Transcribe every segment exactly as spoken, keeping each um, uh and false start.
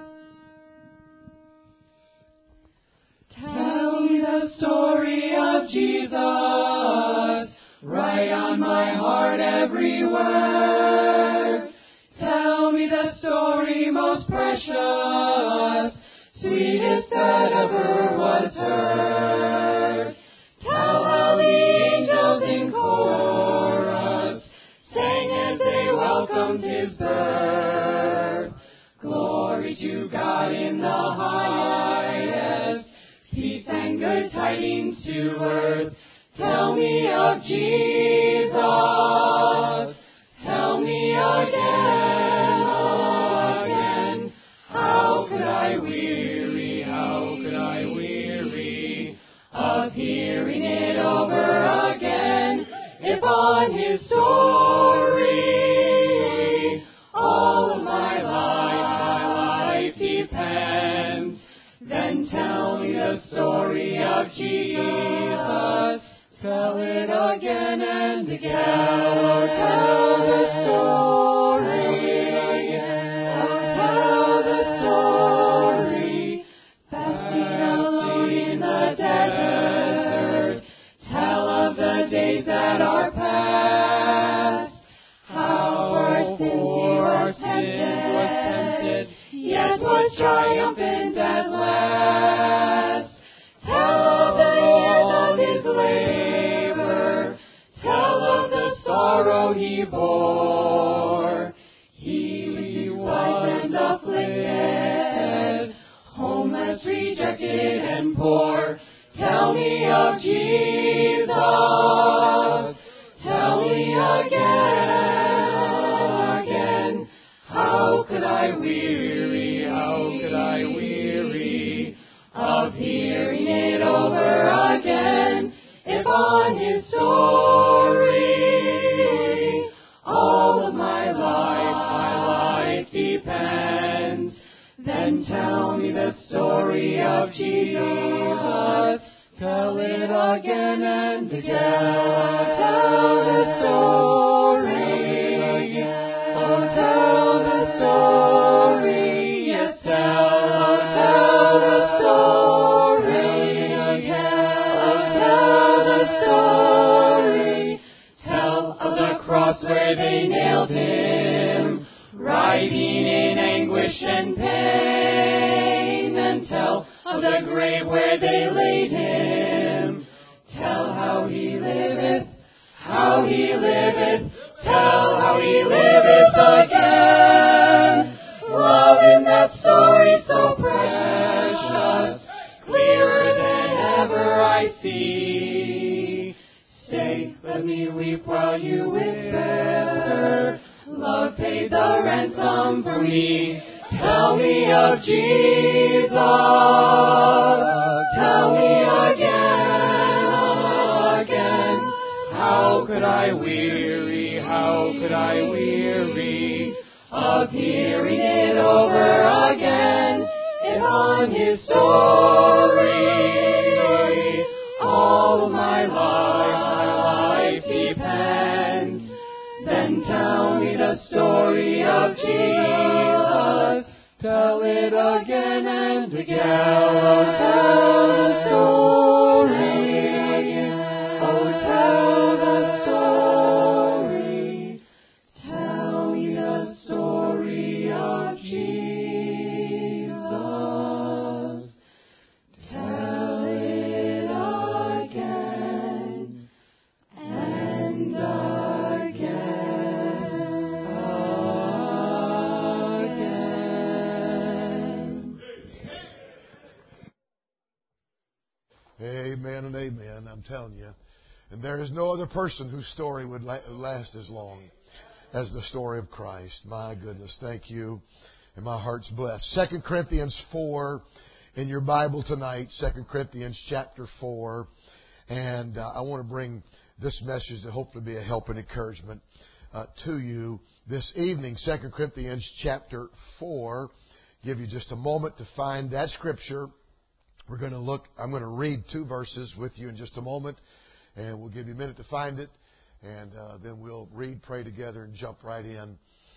Tell me the story of Jesus. Write on my heart every word. Tell me the story most precious, sweetest that ever was heard. Tell how the angels in chorus sang as they welcomed his birth. Glory to God in the highest, peace and good tidings to earth. Tell me of Jesus. Tell me again, oh again. How could I weary, how could I weary of hearing it over again? If on his story all of my life, my life depends, then tell me the story of Jesus. Tell it again and again. Oh, tell the story again. Oh, tell the story. Fasting alone in the desert. Tell of the days that are past. How for sin he was tempted, yet was triumphant at last. Tell of the years of his labor. Tell of the sorrow he bore. He was and afflicted, homeless, rejected, and poor. Tell me of Jesus. Tell me again, again. How could I weary, how could I weary of hearing it over again? If on his story all of my life, my life depends, then tell me the story of Jesus. Tell it again and again. Tell the story again. Oh, tell the story. Yes, tell, oh, tell the story again. Oh, tell the story. Tell of the cross where they nailed him, writhing in anguish and pain. And tell of the grave where they laid him. Tell how he liveth, how he liveth. Tell how he liveth again. Love in that story so precious, clearer than ever I see. Stay, let me weep while you whisper. Love paid the ransom for me. Tell me of Jesus. Tell me again, again. How could I weary, how could I weary of hearing it over again? If on his story all of my life, my life depends, then tell me the story of Jesus. Tell it again and again. Oh, tell the story again. Oh, tell the story. Tell me the story of Jesus. Tell it again and Amen and amen, I'm telling you. And there is no other person whose story would la- last as long as the story of Christ. My goodness, thank you. And my heart's blessed. Second Corinthians four in your Bible tonight. Second Corinthians chapter four. And uh, I want to bring this message to hopefully be a help and encouragement uh, to you this evening. Second Corinthians chapter four. Give you just a moment to find that scripture. We're going to look, I'm going to read two verses with you in just a moment, and we'll give you a minute to find it, and uh, then we'll read, pray together, and jump right in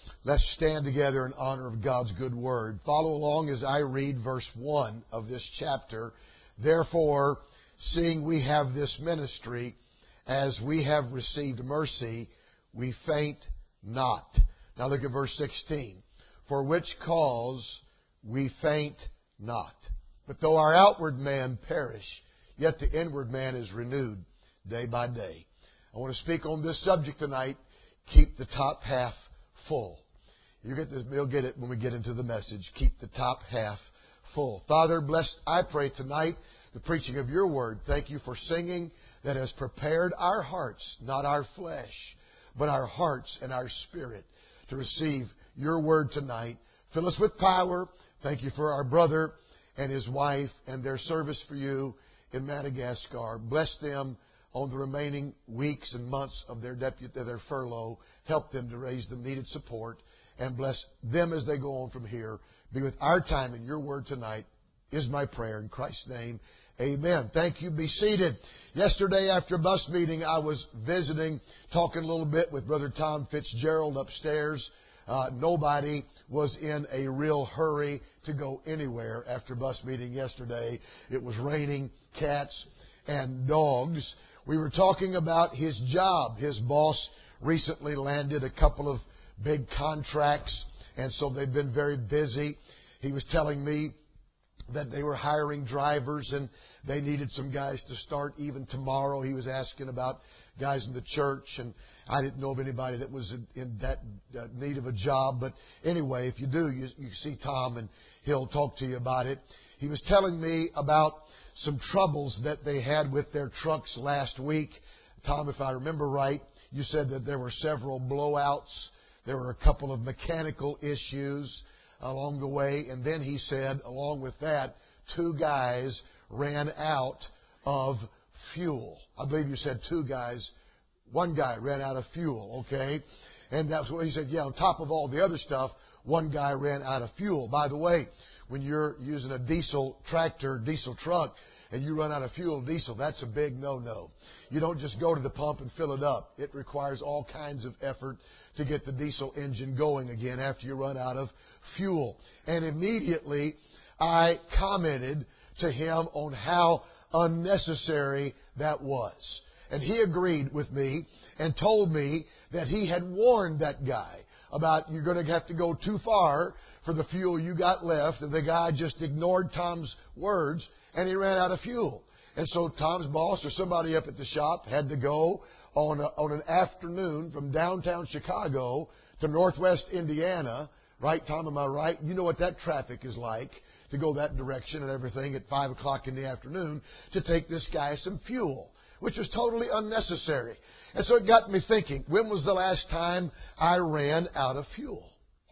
Let's stand together in honor of God's good word. Follow along as I read verse one of this chapter. Therefore, seeing we have this ministry, as we have received mercy, we faint not. Now look at verse sixteen. For which cause we faint not. But though our outward man perish, yet the inward man is renewed day by day. I want to speak on this subject tonight. Keep the top half full. You get this, you'll get it when we get into the message. Keep the top half full. Father, bless, I pray tonight, the preaching of your word. Thank you for singing that has prepared our hearts, not our flesh, but our hearts and our spirit to receive your word tonight. Fill us with power. Thank you for our brother and his wife and their service for you in Madagascar. Bless them on the remaining weeks and months of their deputy, their furlough. Help them to raise the needed support and bless them as they go on from here. Be with our time in your word tonight is my prayer in Christ's name. Amen. Thank you. Be seated. Yesterday after a bus meeting, I was visiting, talking a little bit with Brother Tom Fitzgerald upstairs. Uh, nobody was in a real hurry to go anywhere after bus meeting yesterday. It was raining cats and dogs. We were talking about his job. His boss recently landed a couple of big contracts, and so they've been very busy. He was telling me that they were hiring drivers and they needed some guys to start even tomorrow. He was asking about guys in the church, and I didn't know of anybody that was in, in that uh, need of a job. But anyway, if you do, you, you see Tom and he'll talk to you about it. He was telling me about some troubles that they had with their trucks last week. Tom, if I remember right, you said that there were several blowouts. There were a couple of mechanical issues along the way. And then he said, along with that, two guys ran out of fuel. I believe you said two guys. One guy ran out of fuel, okay? And that's what he said. Yeah, on top of all the other stuff, one guy ran out of fuel. By the way, when you're using a diesel tractor, diesel truck, and you run out of fuel, diesel, that's a big no-no. You don't just go to the pump and fill it up. It requires all kinds of effort to get the diesel engine going again after you run out of fuel. And immediately I commented to him on how unnecessary that was. And he agreed with me and told me that he had warned that guy about you're going to have to go too far for the fuel you got left. And the guy just ignored Tom's words and he ran out of fuel. And so Tom's boss or somebody up at the shop had to go on, a, on an afternoon from downtown Chicago to northwest Indiana. Right, Tom, am I right? You know what that traffic is like to go that direction and everything at five o'clock in the afternoon to take this guy some fuel, which was totally unnecessary. And so it got me thinking, when was the last time I ran out of fuel?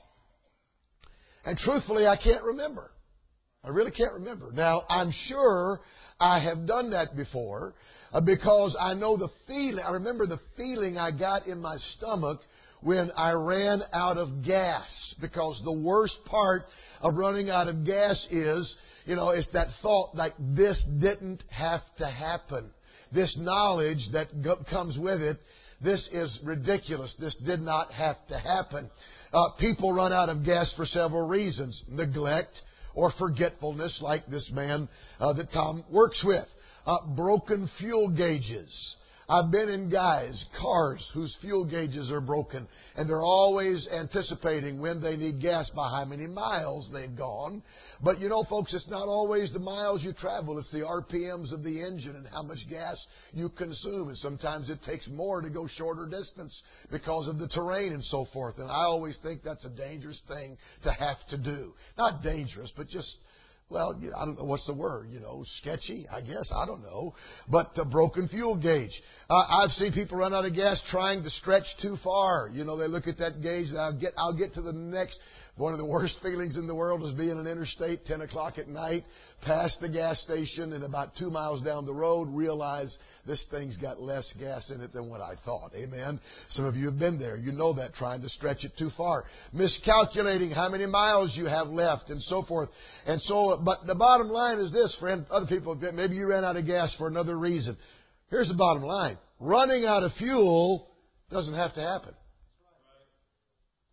And truthfully, I can't remember. I really can't remember. Now, I'm sure I have done that before uh, because I know the feeling. I remember the feeling I got in my stomach when I ran out of gas. Because the worst part of running out of gas is, you know, it's that thought like this didn't have to happen. This knowledge that go- comes with it, this is ridiculous. This did not have to happen. Uh, people run out of gas for several reasons. Neglect or forgetfulness, like this man uh, that Tom works with. Uh, broken fuel gauges. I've been in guys, cars, whose fuel gauges are broken, and they're always anticipating when they need gas by how many miles they've gone. But you know, folks, it's not always the miles you travel. It's the R P Ms of the engine and how much gas you consume. And sometimes it takes more to go shorter distance because of the terrain and so forth. And I always think that's a dangerous thing to have to do. Not dangerous, but just... Well, I don't know what's the word, you know, sketchy, I guess. I don't know. But a broken fuel gauge. Uh, I've seen people run out of gas trying to stretch too far. You know, they look at that gauge and I'll get, I'll get to the next. One of the worst feelings in the world is being on an interstate, ten o'clock at night, past the gas station, and about two miles down the road, realize this thing's got less gas in it than what I thought. Amen? Some of you have been there. You know that, trying to stretch it too far. Miscalculating how many miles you have left and so forth. And so, but the bottom line is this, friend. Other people, maybe you ran out of gas for another reason. Here's the bottom line. Running out of fuel doesn't have to happen.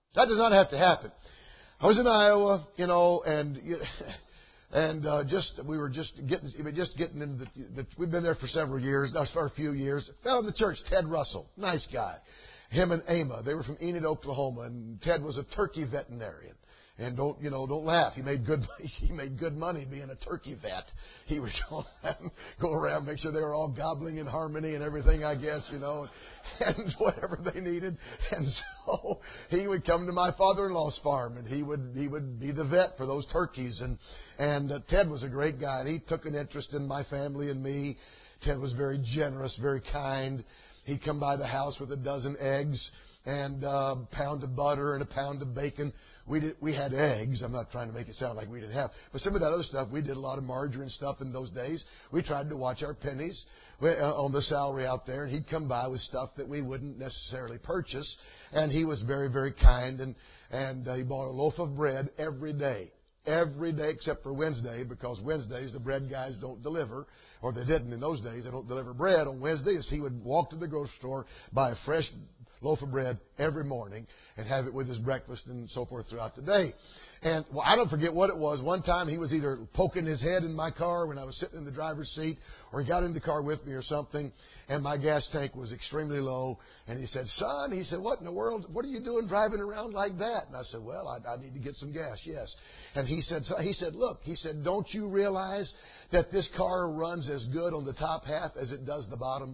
That does not have to happen. I was in Iowa, you know, and and uh, just we were just getting just getting into the, the. We've been there for several years, now for a few years. Fell in the church, Ted Russell, nice guy. Him and Ama, they were from Enid, Oklahoma, and Ted was a turkey veterinarian. And don't, you know, don't laugh. He made good, he made good money being a turkey vet. He would go around, go around, make sure they were all gobbling in harmony and everything, I guess, you know, and whatever they needed. And so he would come to my father-in-law's farm, and he would, he would be the vet for those turkeys. And, and uh, Ted was a great guy, and he took an interest in my family and me. Ted was very generous, very kind. He'd come by the house with a dozen eggs and uh, a pound of butter and a pound of bacon. We did, we had eggs. I'm not trying to make it sound like we didn't have. But some of that other stuff, we did a lot of margarine stuff in those days. We tried to watch our pennies on the salary out there. And he'd come by with stuff that we wouldn't necessarily purchase. And he was very, very kind. And, and uh, he bought a loaf of bread every day. Every day except for Wednesday, because Wednesdays the bread guys don't deliver. Or they didn't in those days. They don't deliver bread on Wednesdays. He would walk to the grocery store, buy a fresh loaf of bread every morning and have it with his breakfast and so forth throughout the day. And well, I don't forget what it was. One time he was either poking his head in my car when I was sitting in the driver's seat, or he got in the car with me or something, and my gas tank was extremely low. And he said, "Son," he said, "what in the world, what are you doing driving around like that?" And I said, "Well, I, I need to get some gas, yes." And he said, so he said, "Look," he said, "don't you realize that this car runs as good on the top half as it does the bottom?"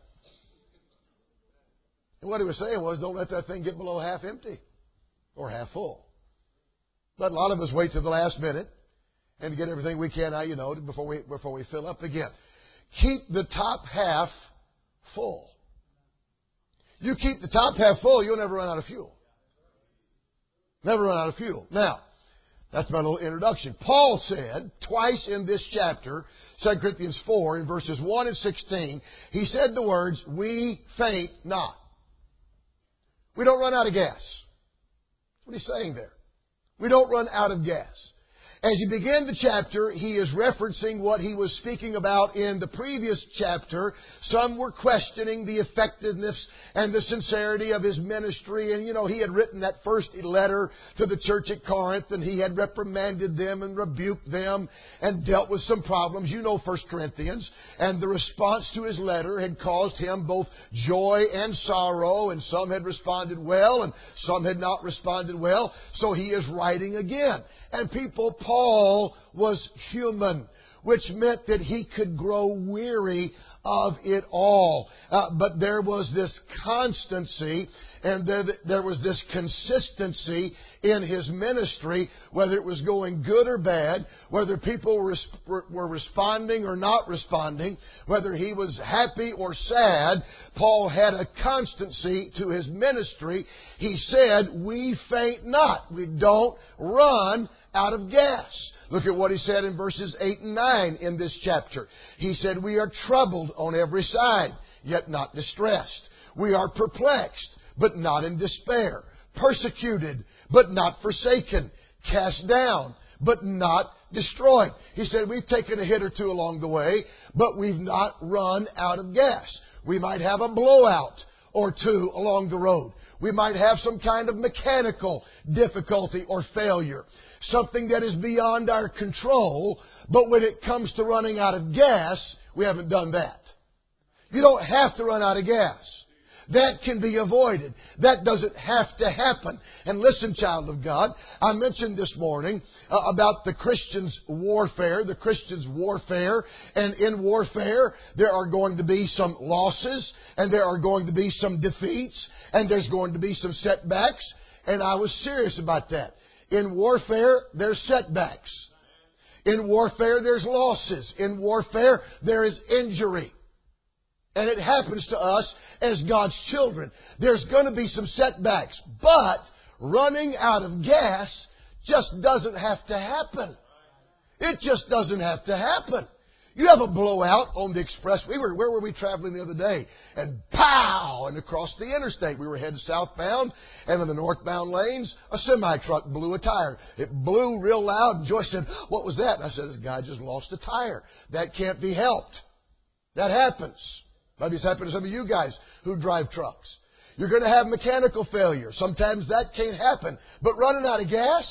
And what he was saying was, don't let that thing get below half empty or half full. But a lot of us wait to the last minute and to get everything we can out, you know, before we before we fill up again. Keep the top half full. You keep the top half full, you'll never run out of fuel. Never run out of fuel. Now, that's my little introduction. Paul said twice in this chapter, Second Corinthians four, in verses one and sixteen, he said the words, "We faint not." We don't run out of gas. That's what he's saying there. We don't run out of gas. As he began the chapter, he is referencing what he was speaking about in the previous chapter. Some were questioning the effectiveness and the sincerity of his ministry. And, you know, he had written that first letter to the church at Corinth, and he had reprimanded them and rebuked them and dealt with some problems. You know First Corinthians. And the response to his letter had caused him both joy and sorrow, and some had responded well, and some had not responded well. So he is writing again. And people, Paul was human, which meant that he could grow weary of it all. Uh, but there was this constancy and there, there was this consistency in his ministry, whether it was going good or bad, whether people were, were responding or not responding, whether he was happy or sad. Paul had a constancy to his ministry. He said, "We faint not." We don't run out of gas. Look at what he said in verses eight and nine in this chapter. He said, "We are troubled on every side, yet not distressed. We are perplexed, but not in despair. Persecuted, but not forsaken. Cast down, but not destroyed." He said, we've taken a hit or two along the way, but we've not run out of gas. We might have a blowout or two along the road. We might have some kind of mechanical difficulty or failure. Something that is beyond our control. But when it comes to running out of gas, we haven't done that. You don't have to run out of gas. That can be avoided. That doesn't have to happen. And listen, child of God, I mentioned this morning uh, about the Christian's warfare, the Christian's warfare. And in warfare, there are going to be some losses, and there are going to be some defeats, and there's going to be some setbacks. And I was serious about that. In warfare, there's setbacks. In warfare, there's losses. In warfare, there is injury. And it happens to us as God's children. There's going to be some setbacks. But running out of gas just doesn't have to happen. It just doesn't have to happen. You have a blowout on the express. We were, where were we traveling the other day? And pow! And across the interstate. We were heading southbound. And in the northbound lanes, a semi-truck blew a tire. It blew real loud. And Joyce said, "What was that?" And I said, "This guy just lost a tire." That can't be helped. That happens. Maybe it's happened to some of you guys who drive trucks. You're going to have mechanical failure. Sometimes that can't happen. But running out of gas?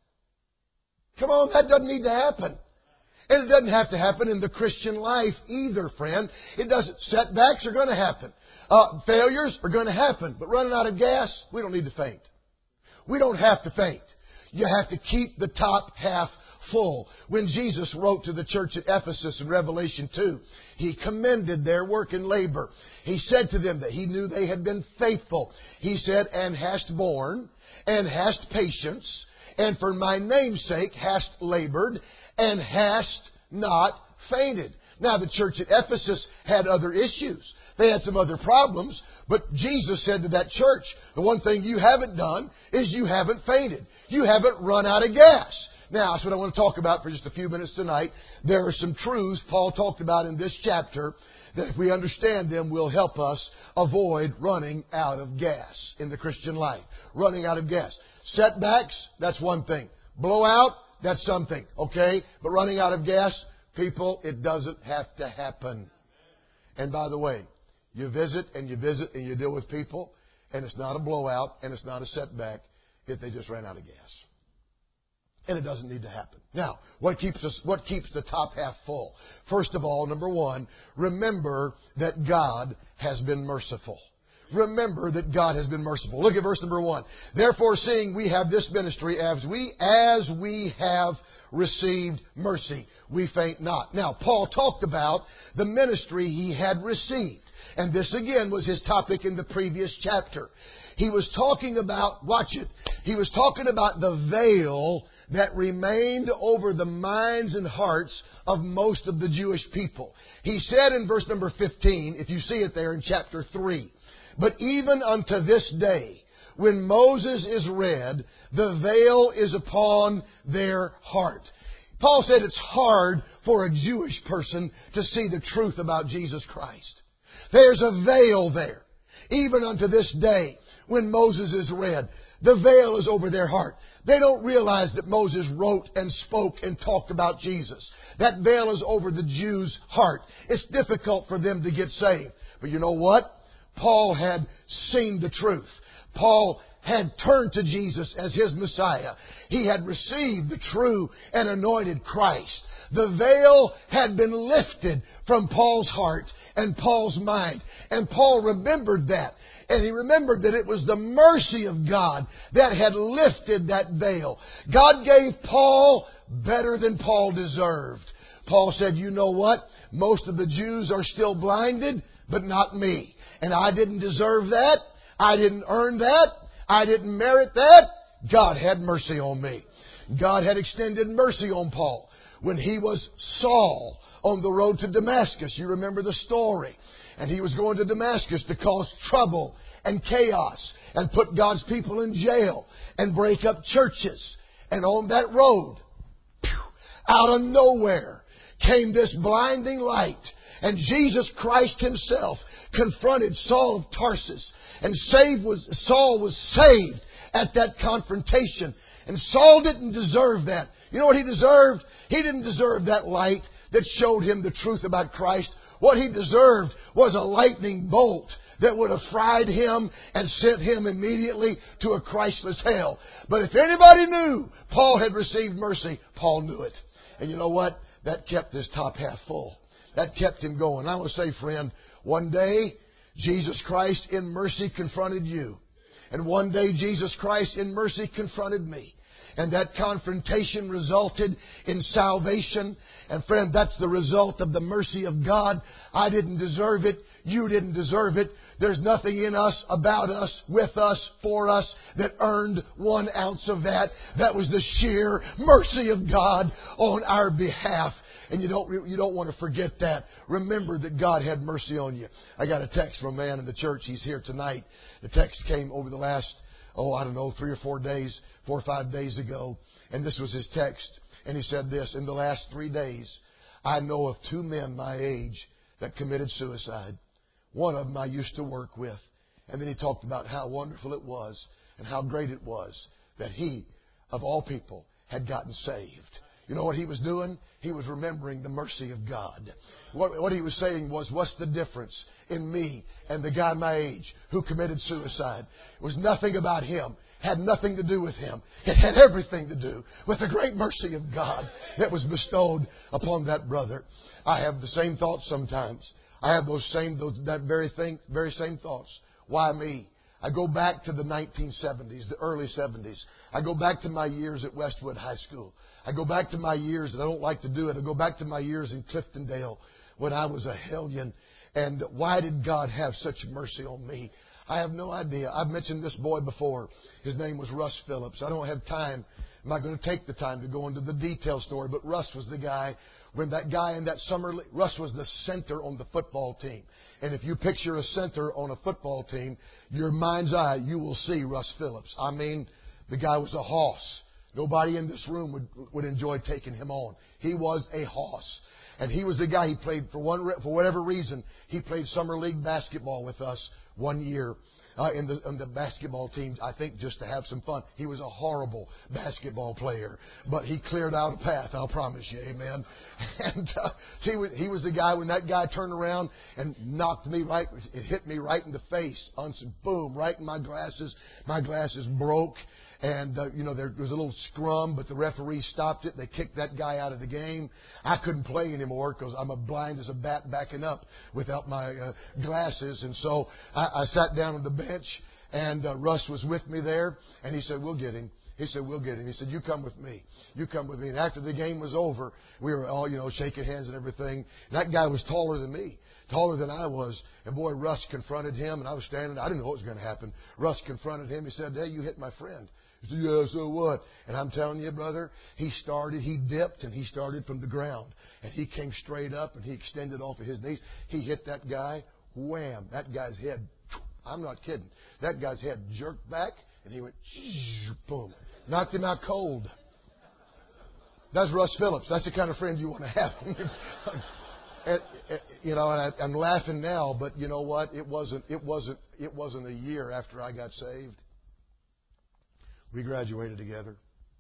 Come on, that doesn't need to happen. And it doesn't have to happen in the Christian life either, friend. It doesn't. Setbacks are going to happen. Uh, failures are going to happen. But running out of gas, we don't need to faint. We don't have to faint. You have to keep the top half full. When Jesus wrote to the church at Ephesus in Revelation two, He commended their work and labor. He said to them that He knew they had been faithful. He said, and hast borne, and hast patience, and for my name's sake hast labored, and hast not fainted. Now, the church at Ephesus had other issues. They had some other problems. But Jesus said to that church, the one thing you haven't done is you haven't fainted. You haven't run out of gas. Now, that's what I want to talk about for just a few minutes tonight. There are some truths Paul talked about in this chapter that if we understand them will help us avoid running out of gas in the Christian life. Running out of gas. Setbacks, that's one thing. Blowout, that's something. Okay? But running out of gas, people, it doesn't have to happen. And by the way, you visit and you visit and you deal with people, and it's not a blowout and it's not a setback if they just ran out of gas. And it doesn't need to happen. Now, what keeps us, what keeps the top half full? First of all, number one, remember that God has been merciful. Remember that God has been merciful. Look at verse number one. Therefore, seeing we have this ministry, as we as we have received mercy, we faint not. Now, Paul talked about the ministry he had received. And this again was his topic in the previous chapter. He was talking about, watch it, he was talking about the veil that remained over the minds and hearts of most of the Jewish people. He said in verse number fifteen, if you see it there in chapter three, but even unto this day, when Moses is read, the veil is upon their heart. Paul said it's hard for a Jewish person to see the truth about Jesus Christ. There's a veil there. Even unto this day, when Moses is read, the veil is over their heart. They don't realize that Moses wrote and spoke and talked about Jesus. That veil is over the Jews' heart. It's difficult for them to get saved. But you know what? Paul had seen the truth. Paul had turned to Jesus as his Messiah. He had received the true and anointed Christ. The veil had been lifted from Paul's heart and Paul's mind. And Paul remembered that. And he remembered that it was the mercy of God that had lifted that veil. God gave Paul better than Paul deserved. Paul said, you know what? Most of the Jews are still blinded, but not me. And I didn't deserve that. I didn't earn that. I didn't merit that. God had mercy on me. God had extended mercy on Paul when he was Saul on the road to Damascus. You remember the story. And he was going to Damascus to cause trouble and chaos and put God's people in jail and break up churches. And on that road, out of nowhere, came this blinding light. And Jesus Christ Himself confronted Saul of Tarsus. And saved was, Saul was saved at that confrontation. And Saul didn't deserve that. You know what he deserved? He didn't deserve that light that showed him the truth about Christ. What he deserved was a lightning bolt that would have fried him and sent him immediately to a Christless hell. But if anybody knew Paul had received mercy, Paul knew it. And you know what? That kept his top half full. That kept him going. I want to say, friend, one day Jesus Christ in mercy confronted you. And one day Jesus Christ in mercy confronted me. And that confrontation resulted in salvation. And friend, that's the result of the mercy of God. I didn't deserve it. You didn't deserve it. There's nothing in us, about us, with us, for us that earned one ounce of that. That was the sheer mercy of God on our behalf. And you don't, you don't want to forget that. Remember that God had mercy on you. I got a text from a man in the church. He's here tonight. The text came over the last, oh, I don't know, three or four days, four or five days ago. And this was his text. And he said this, in the last three days, I know of two men my age that committed suicide. One of them I used to work with. And then he talked about how wonderful it was and how great it was that he, of all people, had gotten saved. You know what he was doing? He was remembering the mercy of God. What, what he was saying was, what's the difference in me and the guy my age who committed suicide? It was nothing about him. Had nothing to do with him. It had everything to do with the great mercy of God that was bestowed upon that brother. I have the same thoughts sometimes. I have those same, those, that very thing, very same thoughts. Why me? I go back to the nineteen seventies, the early seventies. I go back to my years at Westwood High School. I go back to my years, and I don't like to do it. I go back to my years in Cliftondale when I was a hellion. And why did God have such mercy on me? I have no idea. I've mentioned this boy before. His name was Russ Phillips. I don't have time. I'm not going to take the time to go into the detail story, but Russ was the guy. When that guy in that summer league, Russ was the center on the football team. And if you picture a center on a football team, your mind's eye, you will see Russ Phillips. I mean, the guy was a hoss. Nobody in this room would, would enjoy taking him on. He was a hoss. And he was the guy, he played for one, for whatever reason, he played summer league basketball with us one year. Uh, in the in the basketball team, I think just to have some fun. He was a horrible basketball player, but he cleared out a path, I'll promise you, amen. And uh, he was he was the guy, when that guy turned around and knocked me right, it hit me right in the face, on some boom, right in my glasses. My glasses broke, and uh, you know there was a little scrum, but the referee stopped it. They kicked that guy out of the game. I couldn't play anymore because I'm a blind as a bat backing up without my uh, glasses, and so I, I sat down on the bench, and uh, Russ was with me there, and he said, "We'll get him." He said, "We'll get him." He said, "You come with me. You come with me." And after the game was over, we were all, you know, shaking hands and everything. And that guy was taller than me, taller than I was. And boy, Russ confronted him, and I was standing. I didn't know what was going to happen. Russ confronted him. He said, "Hey, you hit my friend." He said, "Yeah, so what?" And I'm telling you, brother, he started, he dipped, and he started from the ground. And he came straight up, and he extended off of his knees. He hit that guy, wham, that guy's head. I'm not kidding. That guy's head jerked back, and he went, boom. Knocked him out cold. That's Russ Phillips. That's the kind of friend you want to have. and, and, you know, and I, I'm laughing now, but you know what? It wasn't. It wasn't. It wasn't a year after I got saved. We graduated together.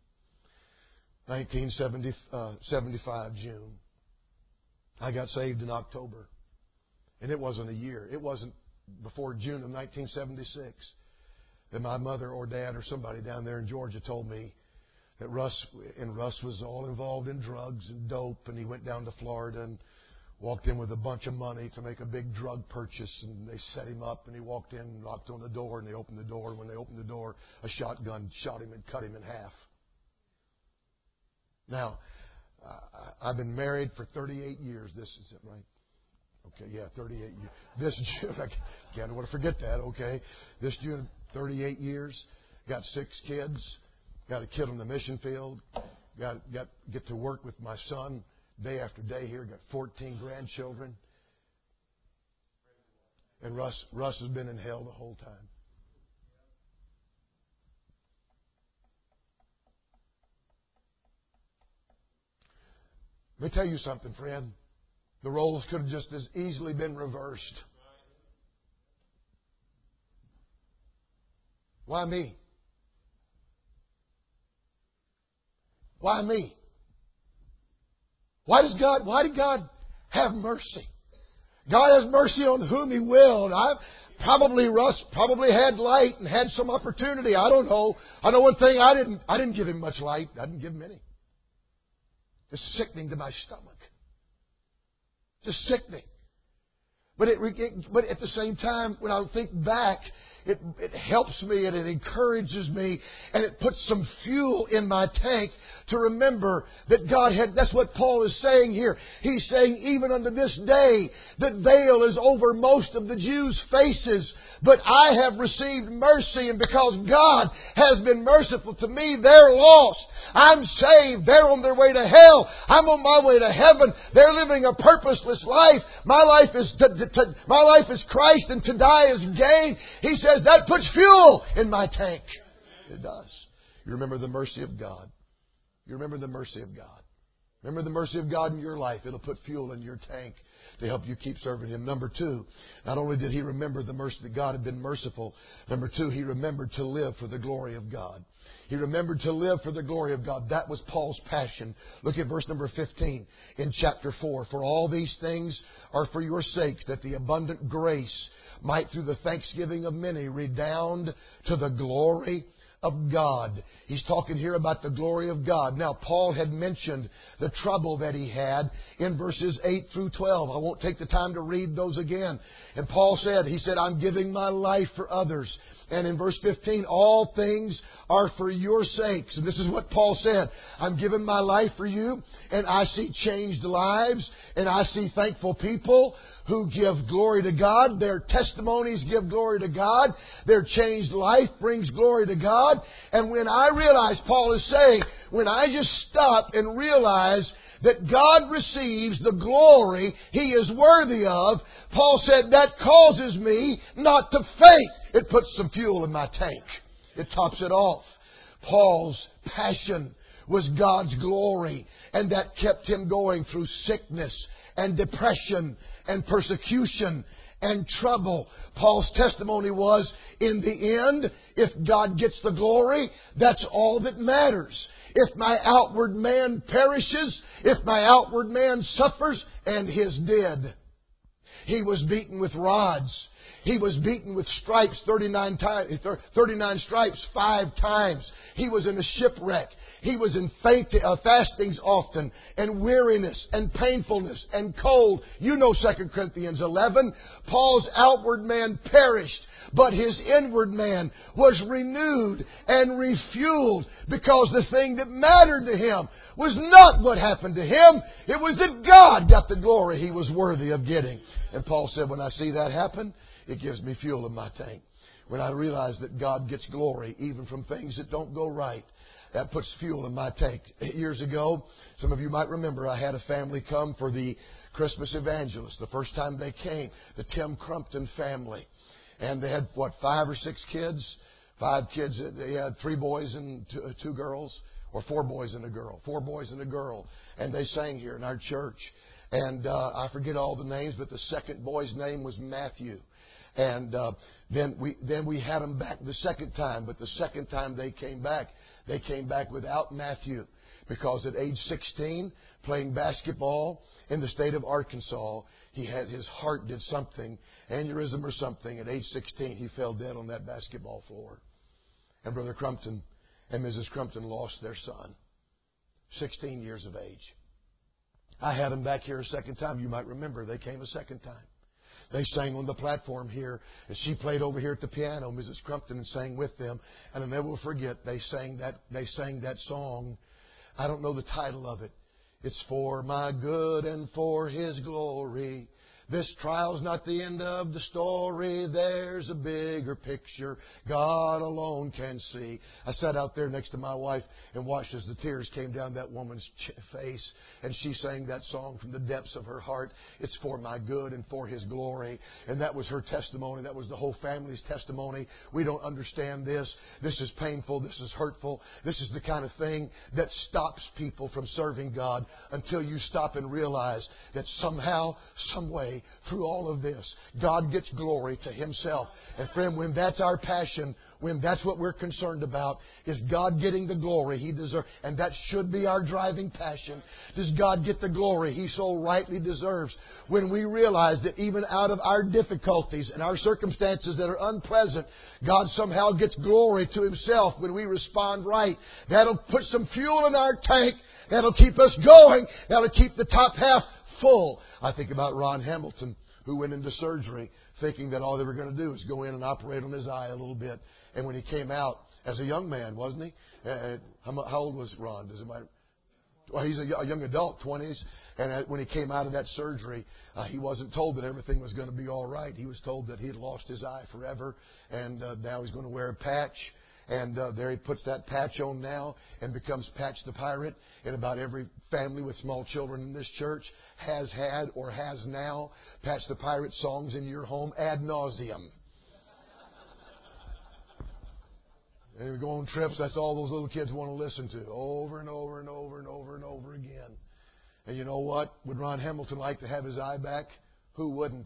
nineteen seventy-five June. I got saved in October, and it wasn't a year. It wasn't before June of nineteen seventy-six. That my mother or dad or somebody down there in Georgia told me that Russ, and Russ was all involved in drugs and dope, and he went down to Florida and walked in with a bunch of money to make a big drug purchase, and they set him up, and he walked in and knocked on the door, and they opened the door, and when they opened the door, a shotgun shot him and cut him in half. Now, I've been married for thirty-eight years. This is it, right? Okay, yeah, thirty-eight years. This June, I can't want to forget that, okay? This June, thirty-eight years, got six kids, got a kid on the mission field, got got get to work with my son day after day here, got fourteen grandchildren. And Russ Russ has been in hell the whole time. Let me tell you something, friend. The roles could have just as easily been reversed. Why me? Why me? Why does God, why did God have mercy? God has mercy on whom He will. And I probably, Russ probably had light and had some opportunity. I don't know. I know one thing, I didn't, I didn't give him much light. I didn't give him any. It's sickening to my stomach. Just sickening. But it, it, but at the same time, when I think back, it, it helps me and it encourages me and it puts some fuel in my tank to remember that God had, that's what Paul is saying here. He's saying, even unto this day, that veil is over most of the Jews' faces, but I have received mercy, and because God has been merciful to me, they're lost. I'm saved. They're on their way to hell. I'm on my way to heaven. They're living a purposeless life. My life is to, to, to, my life is Christ, and to die is gain. He says that puts fuel in my tank. It does. You remember the mercy of God. You remember the mercy of God. Remember the mercy of God in your life. It'll put fuel in your tank to help you keep serving Him. Number two, not only did he remember the mercy that God had been merciful, number two, he remembered to live for the glory of God. He remembered to live for the glory of God. That was Paul's passion. Look at verse number fifteen in chapter four. For all these things are for your sakes, that the abundant grace might through the thanksgiving of many redound to the glory of God. He's talking here about the glory of God. Now, Paul had mentioned the trouble that he had in verses eight through twelve. I won't take the time to read those again. And Paul said, he said, I'm giving my life for others. And in verse fifteen, all things are for your sakes. And this is what Paul said. I'm giving my life for you, and I see changed lives, and I see thankful people who give glory to God. Their testimonies give glory to God. Their changed life brings glory to God. And when I realize, Paul is saying, when I just stop and realize that God receives the glory He is worthy of, Paul said, that causes me not to faint. It puts some fuel in my tank. It tops it off. Paul's passion was God's glory, and that kept him going through sickness and depression and persecution and trouble. Paul's testimony was, in the end, if God gets the glory, that's all that matters. If my outward man perishes, if my outward man suffers, and his did. He was beaten with rods. He was beaten with stripes thirty-nine times, thirty-nine stripes five times. He was in a shipwreck. He was in faint, uh, fastings often, and weariness, and painfulness, and cold. You know Second Corinthians eleven. Paul's outward man perished, but his inward man was renewed and refueled, because the thing that mattered to him was not what happened to him. It was that God got the glory He was worthy of getting. And Paul said, when I see that happen, it gives me fuel in my tank. When I realize that God gets glory even from things that don't go right, that puts fuel in my tank. Years ago, some of you might remember, I had a family come for the Christmas Evangelist. The first time they came, the Tim Crumpton family. And they had, what, five or six kids? Five kids. They had three boys and two, two girls. Or four boys and a girl. Four boys and a girl. And they sang here in our church. And uh, I forget all the names, but the second boy's name was Matthew. And uh, then we then we had them back the second time. But the second time they came back, they came back without Matthew. Because at age sixteen, playing basketball in the state of Arkansas, he had his heart did something, aneurysm or something. At age sixteen, he fell dead on that basketball floor. And Brother Crumpton and Missus Crumpton lost their son, sixteen years of age. I had them back here a second time. You might remember they came a second time. They sang on the platform here, and she played over here at the piano, Missus Crumpton, and sang with them. And I'll never forget, they sang that they sang that song. I don't know the title of it. It's for my good and for His glory. This trial's not the end of the story. There's a bigger picture God alone can see. I sat out there next to my wife and watched as the tears came down that woman's face. And she sang that song from the depths of her heart. It's for my good and for His glory. And that was her testimony. That was the whole family's testimony. We don't understand this. This is painful. This is hurtful. This is the kind of thing that stops people from serving God until you stop and realize that somehow, some way, through all of this, God gets glory to Himself. And friend, when that's our passion, when that's what we're concerned about, is God getting the glory He deserves. And that should be our driving passion. Does God get the glory He so rightly deserves? When we realize that even out of our difficulties and our circumstances that are unpleasant, God somehow gets glory to Himself when we respond right. That'll put some fuel in our tank. That'll keep us going. That'll keep the top half full. I think about Ron Hamilton, who went into surgery thinking that all they were going to do is go in and operate on his eye a little bit. And when he came out, as a young man, wasn't he? Uh, how, how old was Ron? Does it matter? Well, he's a young adult, twenties. And when he came out of that surgery, uh, he wasn't told that everything was going to be all right. He was told that he had lost his eye forever, and uh, now he's going to wear a patch. And uh, there he puts that patch on now and becomes Patch the Pirate. And about every family with small children in this church has had or has now Patch the Pirate songs in your home ad nauseum. And we go on trips, that's all those little kids want to listen to over and over and over and over and over again. And you know what? Would Ron Hamilton like to have his eye back? Who wouldn't?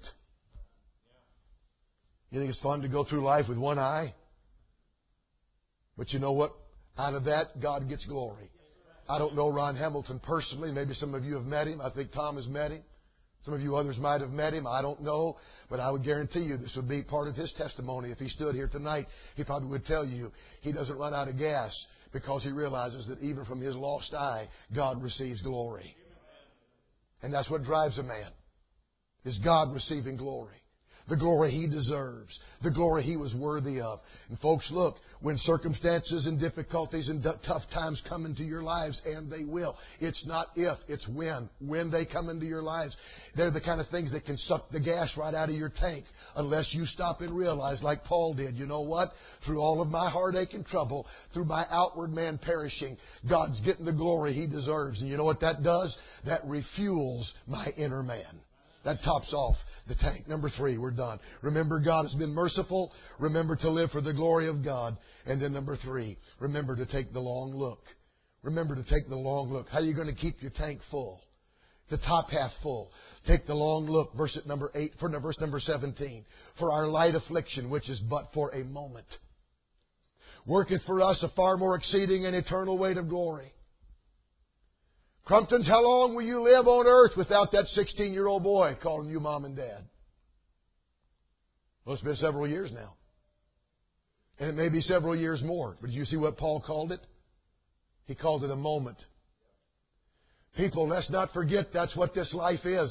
You think it's fun to go through life with one eye? But you know what? Out of that, God gets glory. I don't know Ron Hamilton personally. Maybe some of you have met him. I think Tom has met him. Some of you others might have met him. I don't know. But I would guarantee you this would be part of his testimony. If he stood here tonight, he probably would tell you he doesn't run out of gas because he realizes that even from his lost eye, God receives glory. And that's what drives a man, is God receiving glory. The glory He deserves. The glory He was worthy of. And folks, look, when circumstances and difficulties and tough times come into your lives, and they will, it's not if, it's when. When they come into your lives, they're the kind of things that can suck the gas right out of your tank unless you stop and realize, like Paul did, you know what? Through all of my heartache and trouble, through my outward man perishing, God's getting the glory He deserves. And you know what that does? That refuels my inner man. That tops off the tank. Number three, we're done. Remember, God has been merciful. Remember to live for the glory of God. And then number three, remember to take the long look. Remember to take the long look. How are you going to keep your tank full? The top half full. Take the long look. Verse at number eight, for verse number seventeen. For our light affliction, which is but for a moment, worketh for us a far more exceeding and eternal weight of glory. Crumptons, how long will you live on earth without that sixteen-year-old boy calling you mom and dad? Well, it's been several years now. And it may be several years more. But did you see what Paul called it? He called it a moment. People, let's not forget that's what this life is.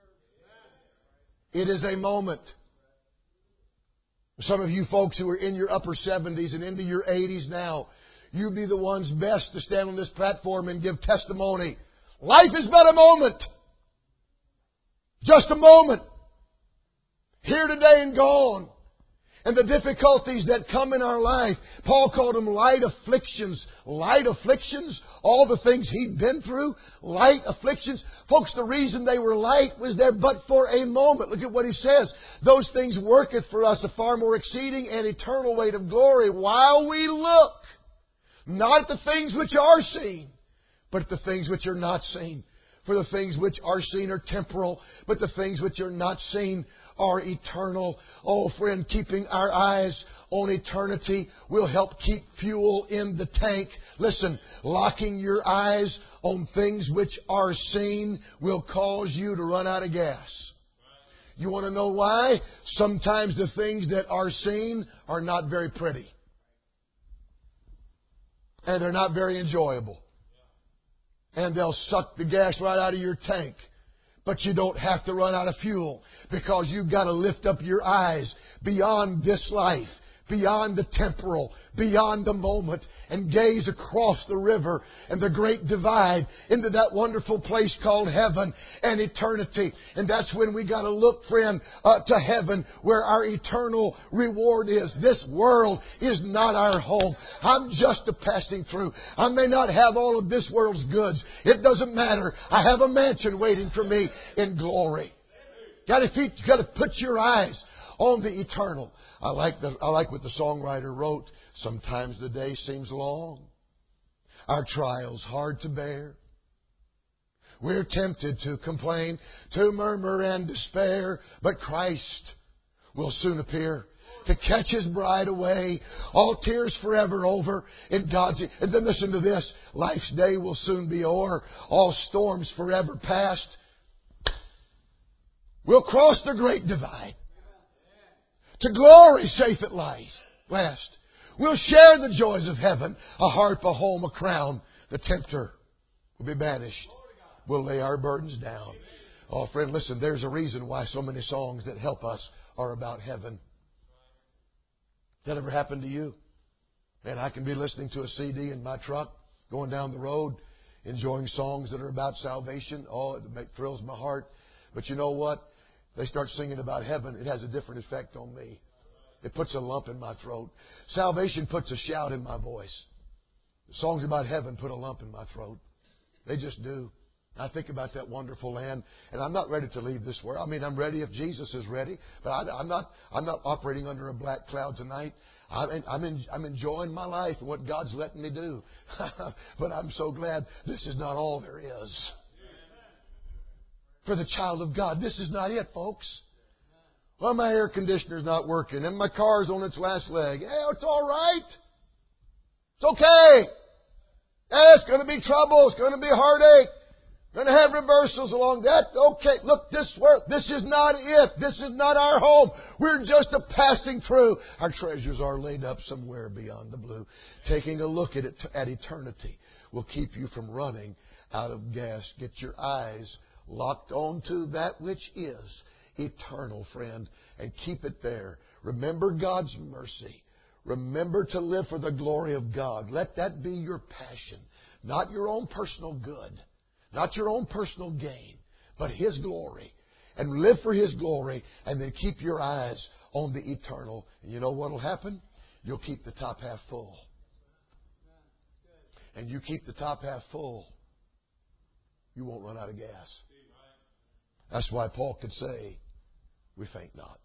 It is a moment. Some of you folks who are in your upper seventies and into your eighties now, you be the ones best to stand on this platform and give testimony. Life is but a moment. Just a moment. Here today and gone. And the difficulties that come in our life, Paul called them light afflictions. Light afflictions, all the things he'd been through, light afflictions. Folks, the reason they were light was there but for a moment. Look at what he says. Those things worketh for us a far more exceeding and eternal weight of glory while we look. Not at the things which are seen, but at the things which are not seen. For the things which are seen are temporal, but the things which are not seen are eternal. Oh, friend, keeping our eyes on eternity will help keep fuel in the tank. Listen, locking your eyes on things which are seen will cause you to run out of gas. You want to know why? Sometimes the things that are seen are not very pretty. And they're not very enjoyable. And they'll suck the gas right out of your tank. But you don't have to run out of fuel because you've got to lift up your eyes beyond this life, beyond the temporal, beyond the moment, and gaze across the river and the great divide into that wonderful place called heaven and eternity. And that's when we got to look, friend, uh, to heaven where our eternal reward is. This world is not our home. I'm just a passing through. I may not have all of this world's goods. It doesn't matter. I have a mansion waiting for me in glory. Got to, got to put your eyes on the eternal. I like the, I like what the songwriter wrote. Sometimes the day seems long. Our trials hard to bear. We're tempted to complain, to murmur and despair. But Christ will soon appear to catch His bride away. All tears forever over in God's... And then listen to this. Life's day will soon be o'er. All storms forever past. We'll cross the great divide. To glory safe at last. We'll share the joys of heaven. A harp, a home, a crown. The tempter will be banished. We'll lay our burdens down. Oh, friend, listen, there's a reason why so many songs that help us are about heaven. That ever happened to you? Man, I can be listening to a C D in my truck, going down the road, enjoying songs that are about salvation. Oh, it thrills my heart. But you know what? They start singing about heaven, it has a different effect on me. It puts a lump in my throat. Salvation puts a shout in my voice. The songs about heaven put a lump in my throat. They just do. I think about that wonderful land, and I'm not ready to leave this world. I mean, I'm ready if Jesus is ready, but I, I'm not. I'm not operating under a black cloud tonight. I'm, I'm, in, I'm enjoying my life and what God's letting me do. But I'm so glad this is not all there is. for the child of God. This is not it, folks. Well, my air conditioner's not working and my car's on its last leg. Yeah, it's all right. It's okay. Yeah, it's going to be trouble. It's going to be heartache. Going to have reversals along that. Okay, look, this world, this is not it. This is not our home. We're just a passing through. Our treasures are laid up somewhere beyond the blue. Taking a look at it, at eternity will keep you from running out of gas. Get your eyes locked onto that which is eternal, friend, and keep it there. Remember God's mercy. Remember to live for the glory of God. Let that be your passion, not your own personal good. Not your own personal gain, but His glory. And live for His glory, and then keep your eyes on the eternal. And you know what will happen? You'll keep the top half full. And you keep the top half full, you won't run out of gas. That's why Paul could say, we faint not.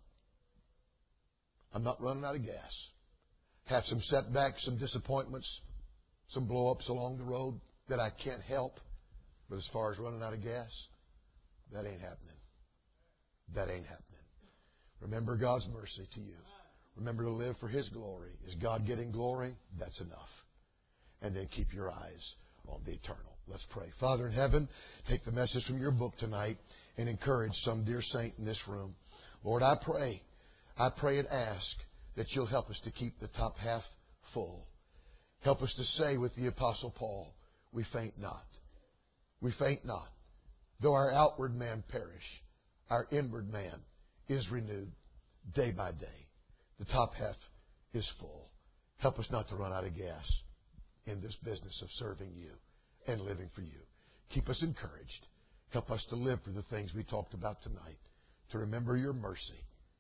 I'm not running out of gas. Have some setbacks, some disappointments, some blow-ups along the road that I can't help. But as far as running out of gas, that ain't happening. That ain't happening. Remember God's mercy to you. Remember to live for His glory. Is God getting glory? That's enough. And then keep your eyes on the eternal. Let's pray. Father in heaven, take the message from your book tonight and encourage some dear saint in this room. Lord, I pray, I pray and ask that you'll help us to keep the top half full. Help us to say with the Apostle Paul, we faint not. We faint not. Though our outward man perish, our inward man is renewed day by day. The top half is full. Help us not to run out of gas in this business of serving you and living for you. Keep us encouraged. Help us to live for the things we talked about tonight. To remember your mercy.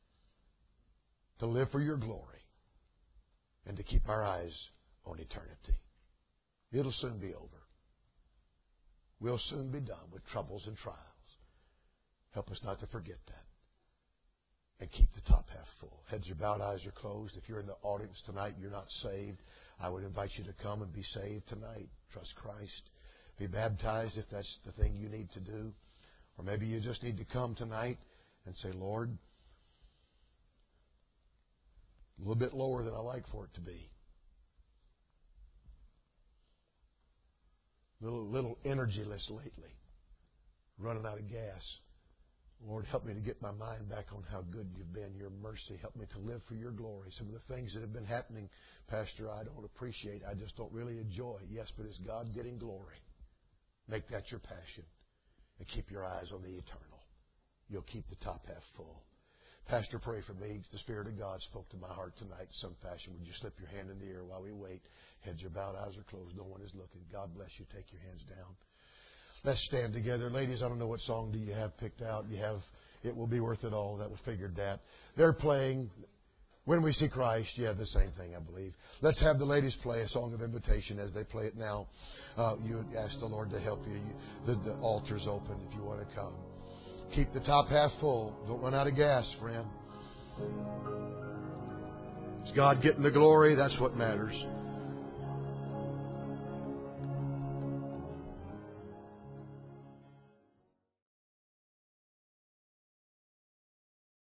To live for your glory. And to keep our eyes on eternity. It'll soon be over. We'll soon be done with troubles and trials. Help us not to forget that. And keep the top half full. Heads are bowed, eyes are closed. If you're in the audience tonight, you're not saved, I would invite you to come and be saved tonight. Trust Christ. Be baptized if that's the thing you need to do. Or maybe you just need to come tonight and say, Lord, a little bit lower than I like for it to be. Little, little energyless lately. Running out of gas. Lord, help me to get my mind back on how good you've been, your mercy. Help me to live for your glory. Some of the things that have been happening, Pastor, I don't appreciate. I just don't really enjoy. Yes, but is God getting glory? Make that your passion. And keep your eyes on the eternal. You'll keep the top half full. Pastor, pray for me. The Spirit of God spoke to my heart tonight in some fashion. Would you slip your hand in the air while we wait? Heads are bowed, eyes are closed. No one is looking. God bless you. Take your hands down. Let's stand together. Ladies, I don't know what song do you have picked out. You have It Will Be Worth It All. That we figured that. They're playing When We See Christ. You have the same thing, I believe. Let's have the ladies play a song of invitation as they play it now. Uh, you ask the Lord to help you. you the, the altar's open if you want to come. Keep the top half full. Don't run out of gas, friend. Is God getting the glory? That's what matters.